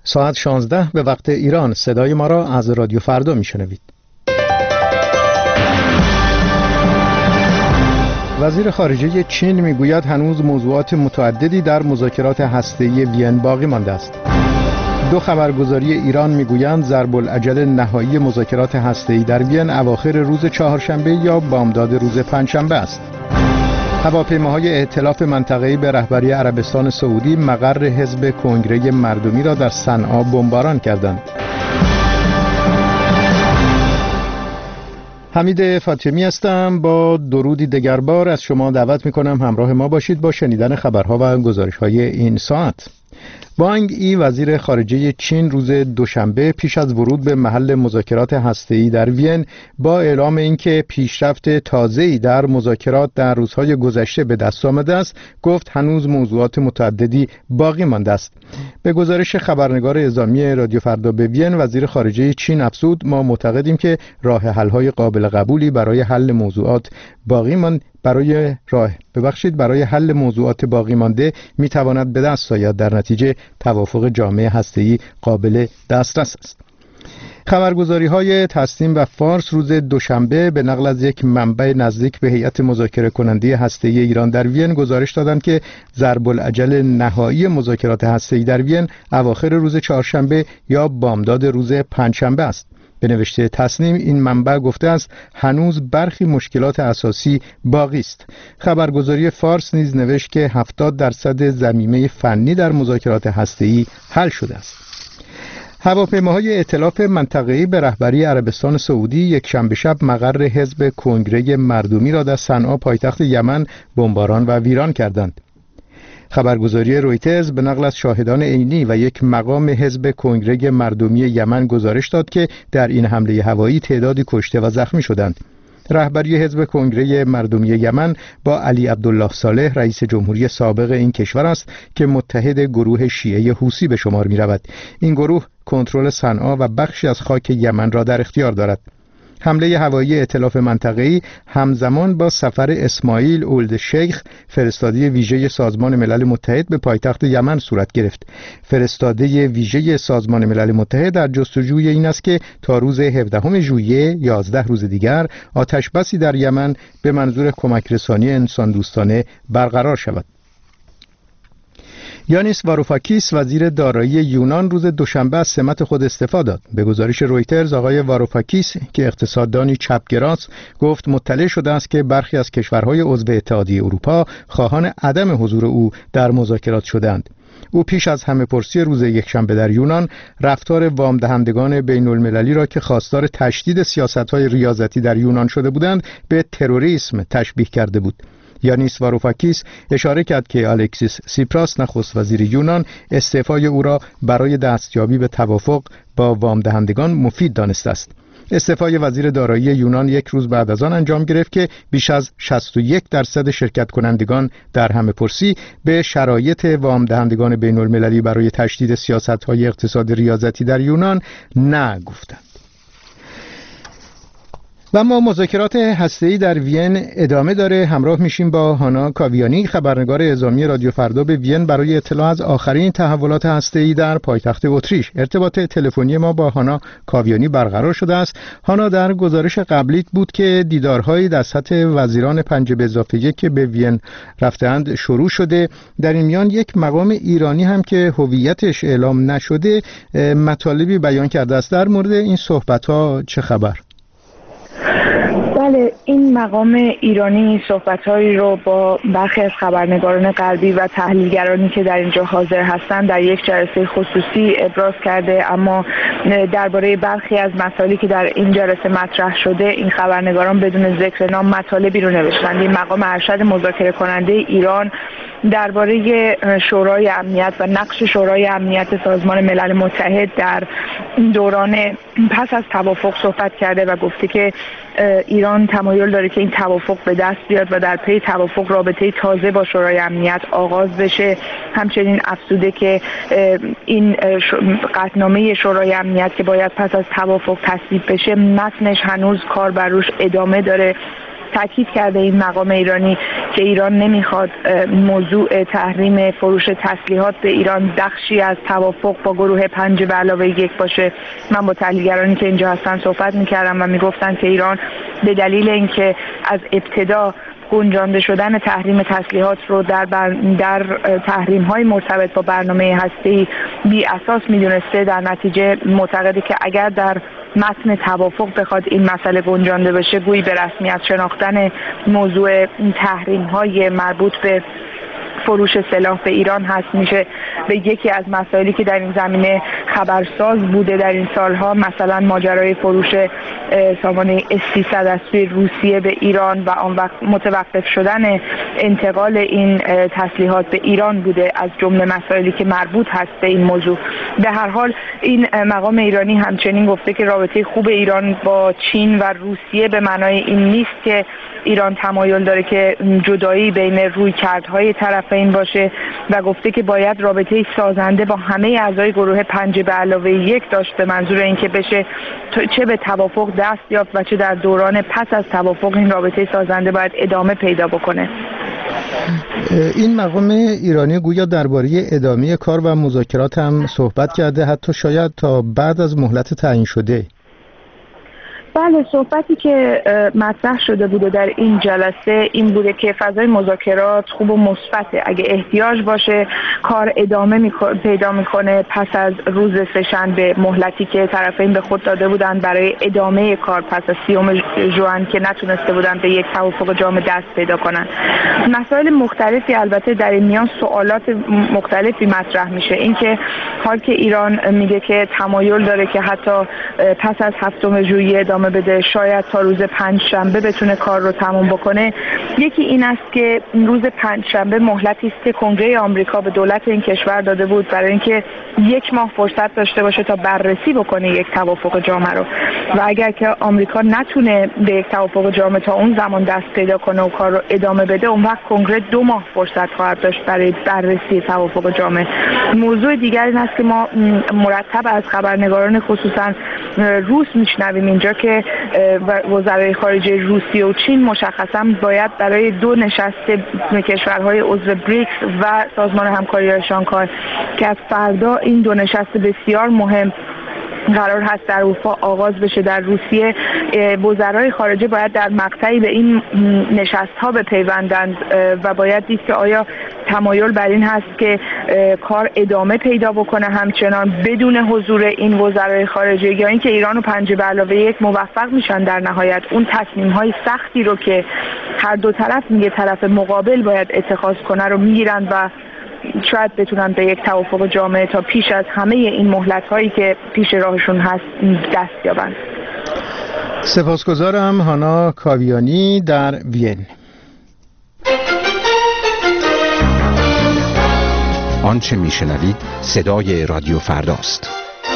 ساعت 16 به وقت ایران صدای ما را از رادیو فردا میشنوید. وزیر خارجه چین میگوید هنوز موضوعات متعددی در مذاکرات هسته‌ای وین باقی مانده است. دو خبرگزاری ایران میگویند ضرب العجل نهایی مذاکرات هسته‌ای در وین اواخر روز چهارشنبه یا بامداد روز پنجشنبه است. هواپیماهای ائتلاف منطقه‌ای به رهبری عربستان سعودی مقر حزب کنگره مردمی را در صنعا بمباران کردند. حمید فاطمی هستم. با درودی دگربار از شما دعوت می‌کنم همراه ما باشید با شنیدن خبرها و گزارش‌های این ساعت. وانگ ای وزیر خارجه چین روز دوشنبه پیش از ورود به محل مذاکرات هسته‌ای در وین با اعلام اینکه پیشرفت تازه‌ای در مذاکرات در روزهای گذشته به دست آمده است، گفت هنوز موضوعات متعددی باقی مانده است. به گزارش خبرنگار اعزامی رادیو فردا به وین، وزیر خارجه چین افزود: ما معتقدیم که راه حل‌های قابل قبولی برای حل موضوعات برای حل موضوعات باقی مانده میتواند به دست آید. در نتیجه توافق جامعه هسته‌ای قابل دسترس است. خبرگزاری‌های تسنیم و فارس روز دوشنبه به نقل از یک منبع نزدیک به هیئت مذاکره کننده هسته‌ای ایران در وین گزارش دادند که ضرب العجل نهایی مذاکرات هسته‌ای در وین اواخر روز چهارشنبه یا بامداد روز پنجشنبه است. به نوشته تسنیم این منبع گفته است هنوز برخی مشکلات اساسی باقی است. خبرگزاری فارس نیز نوشت که 70% ضمیمه فنی در مذاکرات هسته‌ای حل شده است. هواپیماهای ائتلاف منطقه‌ای به رهبری عربستان سعودی یک شنبه شب مقر حزب کنگره مردمی را در صنعا پایتخت یمن بمباران و ویران کردند. خبرگزاری رویترز به نقل از شاهدان عینی و یک مقام حزب کنگره مردمی یمن گزارش داد که در این حمله هوایی تعدادی کشته و زخمی شدند. رهبری حزب کنگره مردمی یمن با علی عبدالله صالح رئیس جمهوری سابق این کشور است که متحد گروه شیعه حوثی به شمار می رود. این گروه کنترل صنعا و بخشی از خاک یمن را در اختیار دارد. حمله هوایی ائتلاف منطقه‌ای همزمان با سفر اسماعیل اولد شیخ فرستاده ویژه سازمان ملل متحد به پایتخت یمن صورت گرفت. فرستاده ویژه سازمان ملل متحد در جستجوی این است که تا روز 17 ژوئیه 11 روز دیگر آتش بسی در یمن به منظور کمک رسانی انسان دوستانه برقرار شود. یانیس واروفاکیس وزیر دارایی یونان روز دوشنبه از سمت خود استعفا داد. به گزارش رویترز آقای واروفاکیس که اقتصاددانی چپگراست گفت مطلع شده است که برخی از کشورهای عضو اتحادیه اروپا خواهان عدم حضور او در مذاکرات شدند. او پیش از همه‌پرسی روز یکشنبه در یونان رفتار وام دهندگان بین المللی را که خواستار تشدید سیاست‌های ریاضتی در یونان شده بودند به تروریسم تشبیه کرده بود. یانیس واروفاکیس اشاره کرد که الکسیس سیپراس نخست وزیر یونان استعفای او را برای دستیابی به توافق با وام دهندگان مفید دانسته است. استعفای وزیر دارایی یونان یک روز بعد از آن انجام گرفت که بیش از 61% شرکت کنندگان در همه‌پرسی به شرایط وام دهندگان بین المللی برای تشدید سیاست‌های اقتصاد ریاضتی در یونان نه گفتند. و اما مذاکرات هسته‌ای در وین ادامه داره. همراه میشیم با هانا کاویانی خبرنگار اعزامی رادیو فردا به وین برای اطلاع از آخرین تحولات هسته‌ای در پایتخت اتریش. ارتباط تلفنی ما با هانا کاویانی برقرار شده است. هانا، در گزارش قبلی بود که دیدارهایی در سطح وزیران 5+1 که به وین رفتند شروع شده. در این میان یک مقام ایرانی هم که هویتش اعلام نشده مطالبی بیان کرده است. در مورد این صحبت‌ها چه خبر؟ بله، این مقام ایرانی صحبت‌هایی رو با برخی از خبرنگاران غربی و تحلیلگرانی که در اینجا حاضر هستند در یک جلسه خصوصی ابراز کرده، اما درباره برخی از مسائلی که در این جلسه مطرح شده این خبرنگاران بدون ذکر نام مطالبی رو نوشتند. این مقام ارشد مذاکره کننده ایران درباره شورای امنیت و نقش شورای امنیت سازمان ملل متحد در دوران پس از توافق صحبت کرده و گفته که ایران تمایل داره که این توافق به دست بیاد و در پی توافق رابطه تازه با شورای امنیت آغاز بشه. همچنین افزوده که این قطعنامه شورای امنیت که باید پس از توافق تصویب بشه متنش هنوز کار بر روش ادامه داره تاکید کرده این مقام ایرانی که ایران نمیخواد موضوع تحریم فروش تسلیحات به ایران بخشی از توافق با گروه 5+1 باشه. من با تحلیلگرانی که اینجا هستن صحبت میکردم و میگفتن که ایران به دلیل اینکه از ابتدا گنجانده شدن تحریم تسلیحات رو در تحریم‌های مرتبط با برنامه هسته‌ای بی اساس می‌دونسته، در نتیجه معتقده که اگر در متن توافق بخواد این مسئله گنجانده بشه، گویی به رسمیت شناختن موضوع تحریم‌های مربوط به فروش سلاح به ایران هست میشه به یکی از مسائلی که در این زمینه خبرساز بوده در این سالها، مثلا ماجرای فروش سامانه S-300 از سوی روسیه به ایران و آن وقت متوقف شدن انتقال این تسلیحات به ایران بوده، از جمله مسائلی که مربوط هست به این موضوع. به هر حال این مقام ایرانی همچنین گفته که رابطه خوب ایران با چین و روسیه به معنای این نیست که ایران تمایل داره که جدایی بین رویکردهای طرفین باشه و گفته که باید رابطه سازنده با همه اعضای گروه 5+1 داشت، به منظور اینکه بشه چه به توافق دست یافت و چه در دوران پس از توافق این رابطه سازنده باید ادامه پیدا بکنه. این مقام ایرانی گویا درباره ادامه کار و مذاکرات هم صحبت کرده، حتی شاید تا بعد از مهلت تعیین شده. بله، صحبتی که مطرح شده بوده در این جلسه این بوده که فضای مذاکرات خوب و مثبته، اگه احتیاج باشه کار ادامه پیدا میکنه پس از روز سه‌شنبه، مهلتی که طرفین به خود داده بودن برای ادامه کار پس از 30 ژوئن که نتونسته بودن به یک توافق جامع دست پیدا کنن. مسائل مختلفی البته در این میان سوالات مختلفی مطرح میشه، اینکه حال که ایران میگه که تمایل داره که حتی پس از 7 ژوئیه ادامه بده، شاید تا روز 5 شنبه بتونه کار رو تموم بکنه. یکی این است که روز 5 شنبه مهلتی است که کنگره آمریکا به دولت این کشور داده بود برای اینکه 1 ماه فرصت داشته باشه تا بررسی بکنه یک توافق جامع رو، و اگر که آمریکا نتونه به یک توافق جامع تا اون زمان دست پیدا کنه و کار رو ادامه بده، اون وقت کنگره 2 ماه فرصت خواهد داشت برای بررسی توافق جامع. موضوع دیگر این است که ما مرتب از خبرنگاران خصوصا روس میشنویم اینجا که وزرای خارجه روسیه و چین مشخصا باید برای 2 نشست کشورهای عضو بریکس و سازمان همکاری شانگهای که از فردا این 2 نشست بسیار مهم قرار هست در اروپا آغاز بشه در روسیه، وزرای خارجه باید در مقطعی به این نشست‌ها بپیوندند و باید دید که آیا تمایل بر این هست که کار ادامه پیدا بکنه همچنان بدون حضور این وزرای خارجه، یا اینکه ایران و 5+1 موفق میشن در نهایت اون تصمیم‌های سختی رو که هر دو طرف میگه طرف مقابل باید اتخاذ کنه رو میگیرن و شاید بتونن به یک توافق جامع تا پیش از همه این مهلت‌هایی که پیش راهشون هست دست یابند. سپاسگزارم. هانا کاویانی در وین. آنچه میشنوید صدای رادیو فرداست.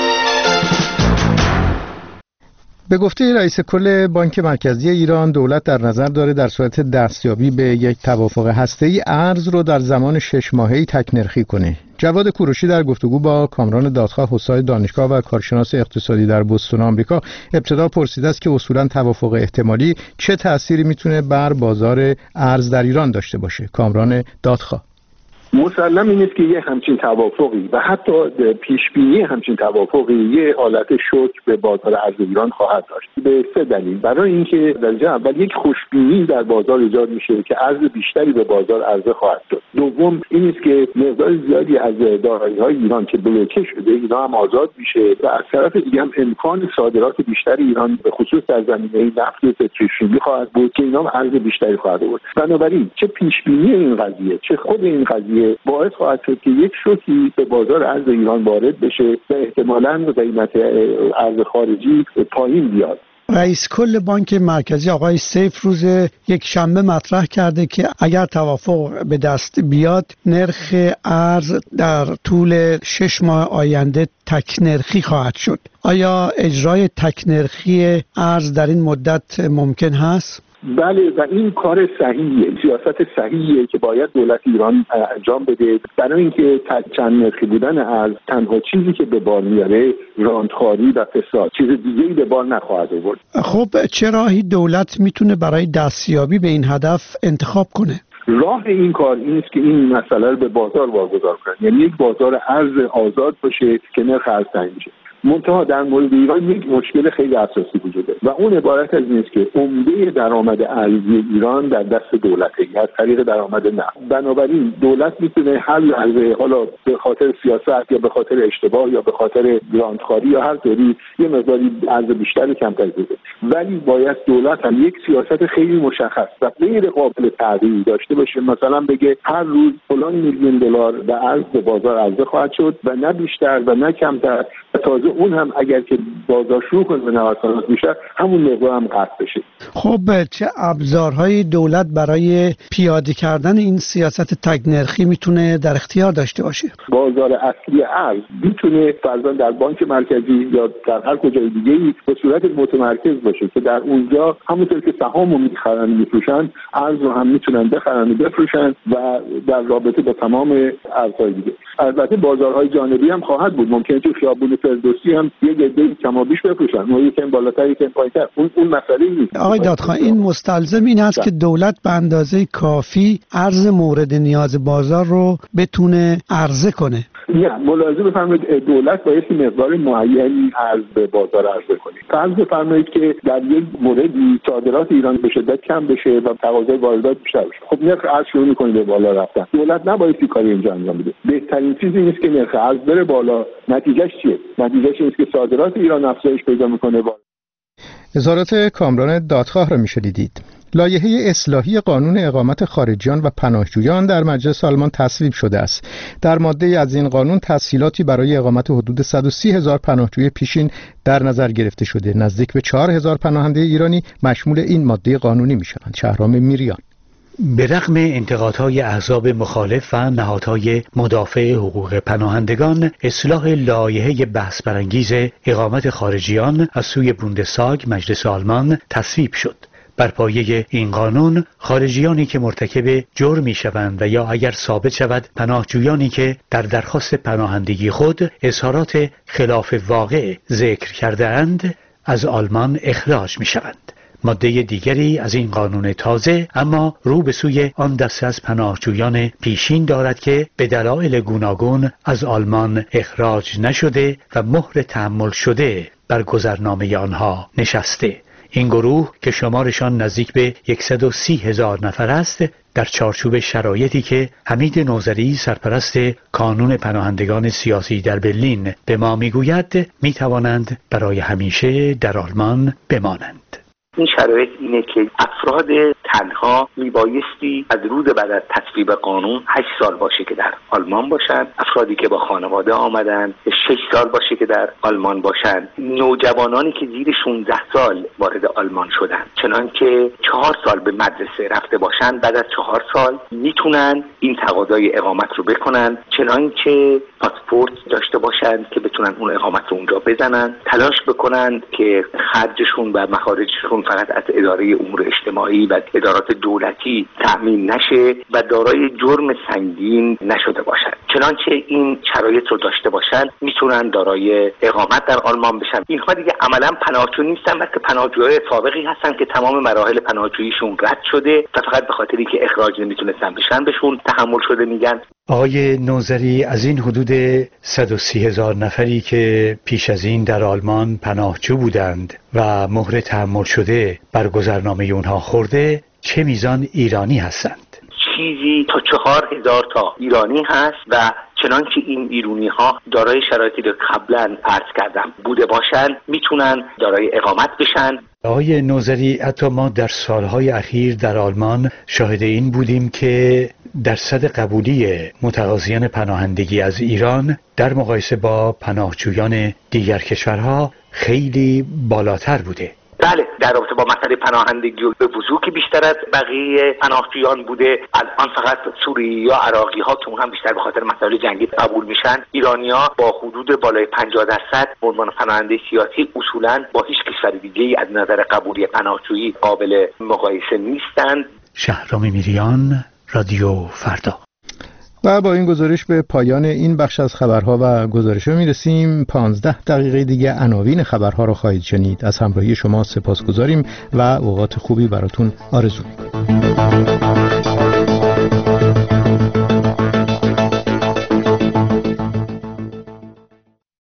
به گفته رئیس کل بانک مرکزی ایران، دولت در نظر داره در صورت دستیابی به یک توافق هسته‌ای ارز رو در زمان 6 ماهه‌ای تک‌نرخی کنه. جواد کوروشی در گفتگو با کامران دادخواه استاد دانشگاه و کارشناس اقتصادی در بوستون آمریکا ابتدا پرسیده است که اصولاً توافق احتمالی چه تأثیری میتونه بر بازار ارز در ایران داشته باشه. کامران دادخواه: مسلم این است که یه همچین توافقی و حتی پیشبینی همچین توافقی یه حالت شوک به بازار ارز ایران خواهد داشت به 3 دلیل. برای اینکه درجه اول یک خوشبینی در بازار ایجاد میشه که ارز بیشتری به بازار عرضه خواهد شد. دوم این است که مقدار زیادی از دارایی‌های ایران که بلوکه شده اینا هم آزاد میشه و از طرف دیگه هم امکان صادرات بیشتر ایران به خصوص در زمینه نفت پتروشیمی خواهد بود که اینا هم ارز بیشتری خواهد بود. بنابراین چه پیشبینی این قضیه چه خود این قضیه باعث خواهد شد که یک شوکی به بازار ارز ایران وارد بشه و احتمالاً قیمت ارز خارجی پایین بیاد. رئیس کل بانک مرکزی آقای سیف روز یک شنبه مطرح کرده که اگر توافق به دست بیاد نرخ ارز در طول 6 ماه آینده تک‌نرخی خواهد شد. آیا اجرای تک‌نرخی ارز در این مدت ممکن هست؟ بله و این کار صحیحیه، سیاست صحیحیه که باید دولت ایران انجام بده، برای اینکه چند نرخی بودن از تنها چیزی که به بار میاره راندخواری و فساد، چیز دیگه‌ای به بار نخواهد آورد. خب چه راهی دولت میتونه برای دستیابی به این هدف انتخاب کنه؟ راه این کار این است که این مسئله رو به بازار واگذار کنه، یعنی یک بازار ارز آزاد باشه که نرخ ارز تعیین شه. منتها در مورد ایران یک مشکل خیلی اساسی وجود داره و اون عبارت از این است که عمده درآمد ارزی ایران در دست دولته از طریق درآمد نفت. بنابراین دولت میتونه هر لحظه، حالا به خاطر سیاست یا به خاطر اشتباه یا به خاطر گرانتخواری یا هر طوری، یه مقداری ارز بیشتر کمتر بده، ولی باید دولت هم یک سیاست خیلی مشخص و غیر قابل تغییر داشته باشه. مثلا بگه هر روز فلان میلیون دلار به ارز به بازار عرضه خواهد شد و نه بیشتر و نه کمتر، و تازه اون هم اگر که بازار شروع کنه به نوسانات میشه همون مقدار هم قطع بشه. خب چه ابزارهای دولت برای پیاده کردن این سیاست تگ نرخی میتونه در اختیار داشته باشه؟ بازار اصلی ارز میتونه فرضاً در بانک مرکزی یا در هر کجای دیگه‌ای به صورت متمرکز باشه که در اونجا همونطور که سهامو میخرن میفروشن، ارز رو هم میتونن بخرن و بفروشن و در رابطه با تمام ارزهای دیگه. البته بازارهای جانبی هم خواهد بود، ممکنه که خیابون فردوسی هم یه عده کم و بیش بفروشن، اون یکم بالاتر یکم پایین‌تر، اون مسئله نیست. آقای دادخواه، این مستلزم این است که دولت به اندازه کافی ارز مورد نیاز بازار رو بتونه عرضه کنه. نه، ملاحظه بفرمایید دولت باید مقدار معینی ارز به بازار عرضه کنه. فرض بفرمایید که در یک موردی صادرات ایران به شدت کم بشه و تقاضای واردات بیشتر بشه، خب نرخ ارز شروع می‌کنه به بالا رفتن. دولت نباید این کاری اینجا انجام بده. بهترین چیزی نیست که نرخ ارز بره بالا. نتیجهش چیه؟ نتیجهش اینه که صادرات ایران افزایش پیدا می‌کنه. اظهارات کامران دادخواه را می‌شنیدید. لایحه اصلاحی قانون اقامت خارجیان و پناهجویان در مجلس آلمان تصویب شده است. در ماده از این قانون تسهیلاتی برای اقامت حدود 130,000 پناهجوی پیشین در نظر گرفته شده. نزدیک به 4,000 پناهنده ایرانی مشمول این ماده قانونی می‌شوند. شهرام میریان. به رغم انتقادهای احزاب مخالف و نهادهای مدافع حقوق پناهندگان، اصلاح لایحه بحث برانگیز اقامت خارجیان از سوی بوندستاگ مجلس آلمان تصویب شد. بر پایه این قانون، خارجیانی که مرتکب جرمی شوند و یا اگر ثابت شود پناهجویانی که در درخواست پناهندگی خود اظهارات خلاف واقع ذکر کرده اند از آلمان اخراج می شوند. ماده دیگری از این قانون تازه اما رو به سوی آن دسته از پناهجویان پیشین دارد که به دلایل گوناگون از آلمان اخراج نشده و مهر تحمل شده بر گذرنامه آنها نشسته. این گروه که شمارشان نزدیک به 130,000 نفر است، در چارچوب شرایطی که حمید نوذری سرپرست کانون پناهندگان سیاسی در برلین به ما میگوید، میتوانند برای همیشه در آلمان بمانند. این شرایط اینه که افراد تنها میبایستی از روز بعد از تصویب قانون 8 سال باشه که در آلمان باشن، افرادی که با خانواده آمدن 6 سال باشه که در آلمان باشن، نوجوانانی که زیر 16 سال وارد آلمان شدن چنانکه 4 سال به مدرسه رفته باشن، بعد از 4 سال میتونن این تقاضای اقامت رو بکنن، چنانکه پاسپورت داشته باشن که بتونن اون اقامت رو اونجا بزنن، تلاش بکنن که خرجشون و مخارجشون فقط از اداره امور اجتماعی و ادارات دولتی تأمین نشه و دارای جرم سنگین نشده باشن. چنانچه این شرایط رو داشته باشن میتونن دارای اقامت در آلمان بشن. اینها دیگه عملا پناهجو نیستن، بلکه پناهجوهای سابقی هستن که تمام مراحل پناهجوییشون رد شده و فقط به خاطری که اخراج نمیتونستن بشن بهشون تحمل شده میگن. آقای نوذری، از این حدود 130,000 نفری که پیش از این در آلمان پناهجو بودند و مهر تحمل شده بر گذرنامه اونها خورده، چه میزان ایرانی هستند؟ چیزی تا 4,000 تا ایرانی هست و چنانکه این ایرانی ها دارای شرایطی که قبلا عرض کردم بوده باشن میتونن دارای اقامت بشن. آقای نوذری، حتی ما در سالهای اخیر در آلمان شاهد این بودیم که درصد قبولی متقاضیان پناهندگی از ایران در مقایسه با پناهجویان دیگر کشورها خیلی بالاتر بوده. بله، در رابطه با مسئله پناهندگی به وضوح که بیشتر از بقیه پناهجویان بوده. الان فقط سوریایی یا عراقی ها که اون هم بیشتر به خاطر مسائل جنگی قبول میشن. ایرانی‌ها با حدود بالای 50% به عنوان پناهنده سیاسی اصولاً با هیچ کشور دیگه‌ای از نظر قبولی پناهجویی قابل مقایسه نیستند. شهرام میریان، رادیو فردا. و با این گزارش به پایان این بخش از خبرها و گزارش‌ها میرسیم. 15 دقیقه دیگه عناوین خبرها رو خواهید شنید. از همراهی شما سپاسگزاریم و اوقات خوبی براتون آرزو می‌کنیم.